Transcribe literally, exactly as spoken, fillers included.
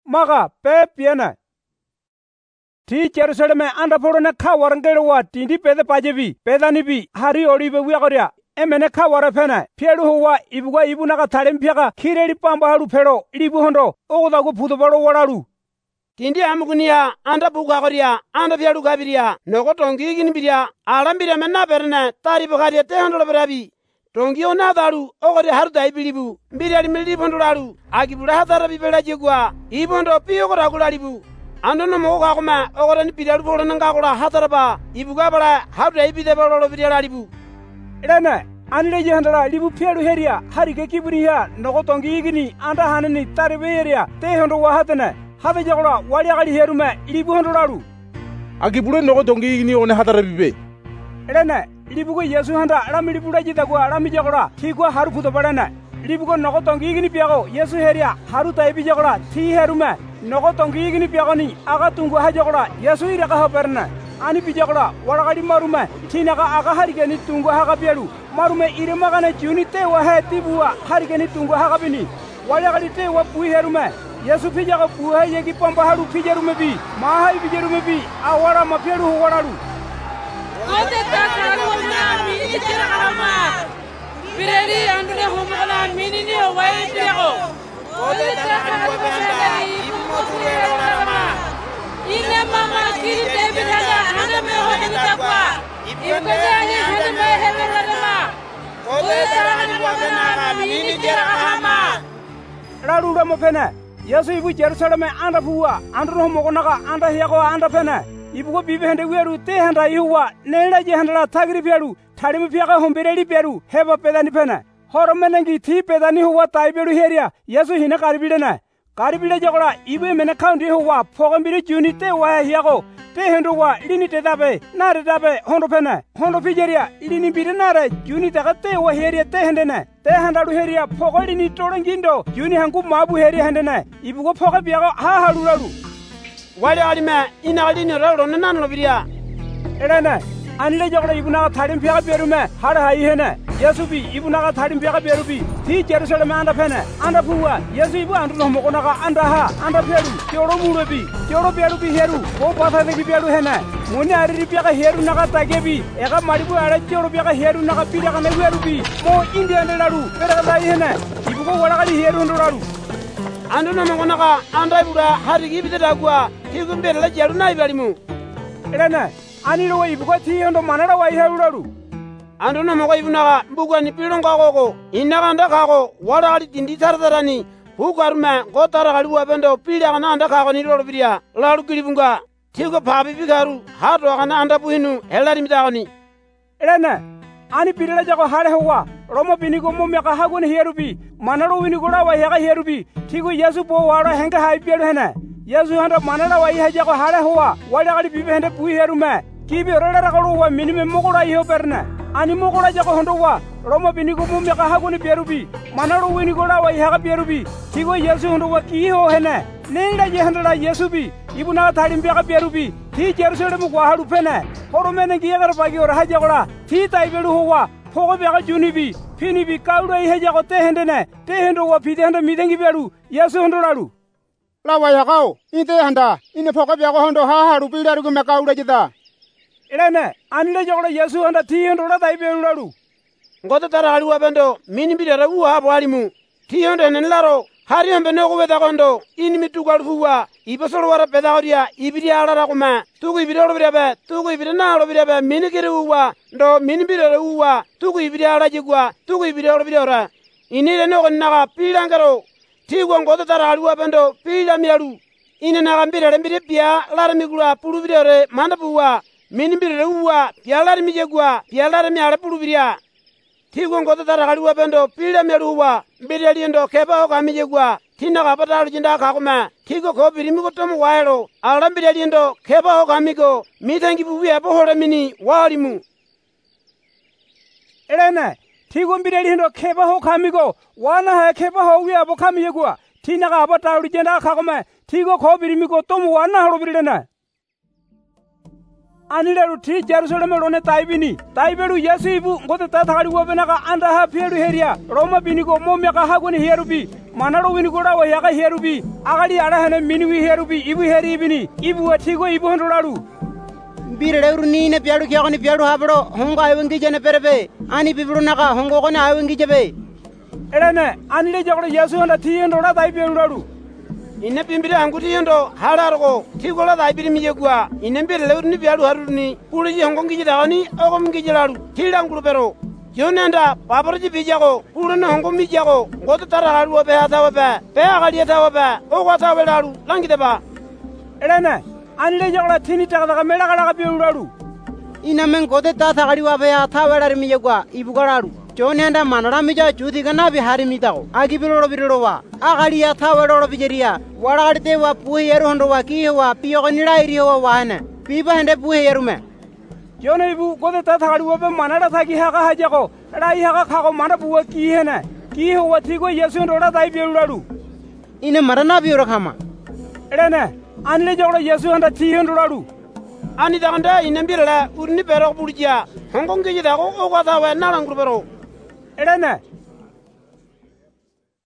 maga pe piena. Ti Jerusalem anda porona kawarangere wa tindi pede pajebi pedanibi hari olibe wiagoria emene kawara pena pielu huwa ibugwa ibunaga talempiaga kireli pamba halu pero libu hondo ogodago pudobaro waralu. Tindi amugunia anda bugagoria anda pielu gabiria nogo tongi ginibiria alambira menna perna tari bugaria te hondo berabi tongi ona dalu ogori haru dai bilibu mbiri milli hondo lalu agibura hadara bibela jegwa ibondo piyo goragula libu ando no mo ga kuma ogora ni pidalu bolo nanga gola hadara ba ibuga bala haru dai bide bolo bidela libu. Rene anile jehandala libu pielu heria hari ke kiburiya nogo tongi igini anda hanani tari beria te hondo wahatene hada jagora wali agali herume libu hondo lalu agibure nogo tongi igini one hadara bibe. Rene libugo Yesu handa rami libura jitagwa rami jagora tigwa haru puto barana libugo nogo tongi igini piago Yesu heria haru taibi jagora ti herume nogo tongi igini piago ni aga tungu ha jagora Yesu ira ka perna ani bijagora walagali marume tinaga aga harigeni tungu ha pialu marume ire magane juni te wa he tibua harigeni tungu ha bini walagali te wa pui herume Yesu pijaga puha yegi pamba haru pijarume bi mahai pijarume bi awara mapialu waralu. Ote tataru na mini tira kalama. Bireli andule humala mini ni owai tiro. Ote tataru na ibu moturi kalama. Ine mama kiri tebi daga hana me ho hita kwa. Ibu kajani hana me hebe kalama. Ote tataru na mini tira kalama. Lalu ramo pena Yesu ibu Jerusalem anda fuwa andro mogonaga anda hiago anda pena. Ibugo bibe hende weru te handa ihuwa nela je handala tagri pialu tarimu piaga hombireli pialu heba pedani pena horomenengi thi pedani huwa taiberu heria Yesu hina karibidena karibide jagora ibe mena kaundi huwa fogambiri juni te wa hiago te hendo wa lini te dabe nare dabe hondo pena hondo pijeria lini bide nare juni daga te wa heria te hendena te handalu heria fogoli ni torangindo juni hangu mabu heria hendena ibugo foga piaga ha halulalu wali alime ina alini rolo nana biria. Elena anile jagora ibuna thadim piaga berume hara hai hene Yesu bi ibuna thadim piaga berubi ti Jerusalem anda pene anda puwa Yesu ibu andu mogona ka anda ha anda peru joro mulo bi joro beru bi heru ko patha de beru hene muni ari piaga heru naga tagebi ega maribu ara joro piaga heru naga piaga ne beru bi mo india ne laru pera dai hene ibu ko wala kali heru ndo laru ando no mogona ka anda ibura hari gibi dagwa tigumbe la jaru na ibalimu. Elena anile wa ibugo ti hondo manara wa heru laru ando no mogo ibuna mbugwa ni pilonga gogo inaga ndaka go wala ali tindi tardarani bugarme gotara gali wa bendo pilya na ndaka go ni lolo biria lalu kilibunga tigo pabi bigaru hado kana anda buhinu elari midagoni. Elena ani pirela jago hare huwa romo binigo momya hagun herubi manaro winigo wa hega herubi tigo Yesu bo wara henga hai pielu hene Yesu handa manara wa ihe jago hare huwa wala gali bibe hende bui herume kibi rela galo wa minime mogora ihe perna ani mogora jago hondo wa romo binigo momya hagun pierubi manaro winigo wa hega pierubi tigo Yesu hondo wa ki ho hene nenda je handa Yesu bi ibuna thadim biaga pierubi ti Jerusalem ko haru pene horomene giyagar bagi ora hajagora ti taiberu huwa fogo biaga junibi finibi kauro ihe jago te hendene te hendo wa pide handa midengi beru Yesu hondo lalu lawa yagao inte handa ine fogo biaga hondo ha haru bidaru ko mekauro jida. Elene anile jagora Yesu handa ti hendo la taiberu lalu ngoto tara halu abendo mini bidara uwa bwalimu ti hondo nen laro hari hambe no weda gondo ini mitugal fuwa ibasoro wara pedagoria ibiri alara kuma tugu ibiri oro birebe tugu ibiri na oro birebe mini kiri uwa ndo mini birere uwa tugu ibiri ala jigwa tugu ibiri oro birora ini le no naga pilangaro tigo ngoto tara halu abendo pila mialu ini naga mbirere mbiri pia lara migula pulu birere manda buwa mini birere uwa pia lara mijegwa pia lara mi ala pulu biria tigo ngoto tara halu abendo pila mialu uwa mbiri liendo keba oka mijegwa tina ka patalu jinda ka kuma tigo ko birimi ko tomu waelo ala mbiri liendo keba oka migo mitangi buwi abo hore mini walimu. Elena tigo mbiri liendo keba ho kamigo wana ha keba ho wi abo kamiyegwa tina ka patalu jinda ka kuma tigo ko birimi ko tomu wana horo birilena anileru ti Jerusalem rone taibini taiberu Yesu ibu ngote tathari wobena ka anda ha pieru heria Roma binigo momya ka hagoni herubi manaro wini goda wa yaga herubi agali ara hene minwi herubi ibu heri ibini ibu watigo ibu hondolaru bireleuru ni ne piadu kya ni piadu habro honga awengi jene perebe ani bibru naka hongo ko na awengi jebe elene anile jagro yesu honda tiyendola dai bielularu ine pimbire anguti yendo halargo tigola dai biri miyegwa ine bireleuru ni piadu haruni puliji hongo ngiji dagani ogo ngiji laru tilangulu pero yonenda babarji bijago pulene hongo mijago ngoto tarahalu obe hatawa be be agali hatawa be ogo hatawa laru langide ba elene anile jagro tini tagada mela gala bielularu ina men gode ta thagari wa be hatawa lar miyegwa ibugararu jonenda manara mija judi gana bihari mitago agi biloro biloro wa agali hatawa loro bijeria waragarte wa puhi yeru hondo wa ki wa piyo nira iri wa wane piba hende puhi yeru me jone ibu gode ta thagari wa be manara thagi haga hajago rai haga khago mana buwa ki hene ki ho watigo yesu ndora dai bielularu ine marana bioro khama elene anile jagro yesu handa tiyendolaru ani daganda ine birela urni pero bulja hongo ngiji dago ogo hatawa narangulu pero elene